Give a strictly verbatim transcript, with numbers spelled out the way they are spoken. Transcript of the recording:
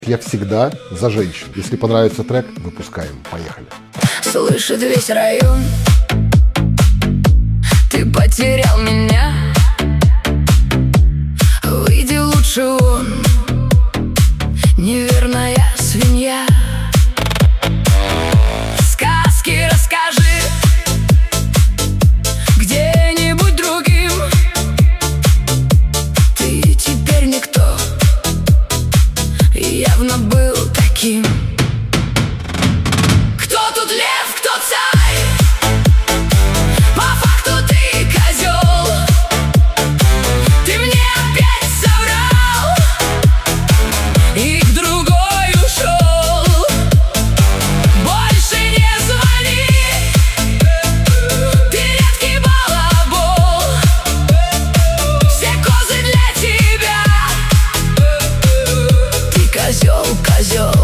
Я всегда за женщин. Если понравится трек, выпускаем. Поехали. Слышит весь район, ты потерял меня. Выйди лучше вон, неверная свинья. Сказки расскажи где-нибудь другим. Ты теперь никто, явно был таким. Кто тут лев, кто царь? По факту ты козел. Ты мне опять соврал и к другой ушел. Больше не звони, ты редкий балабол. Все козы для тебя. Ты козел, козел.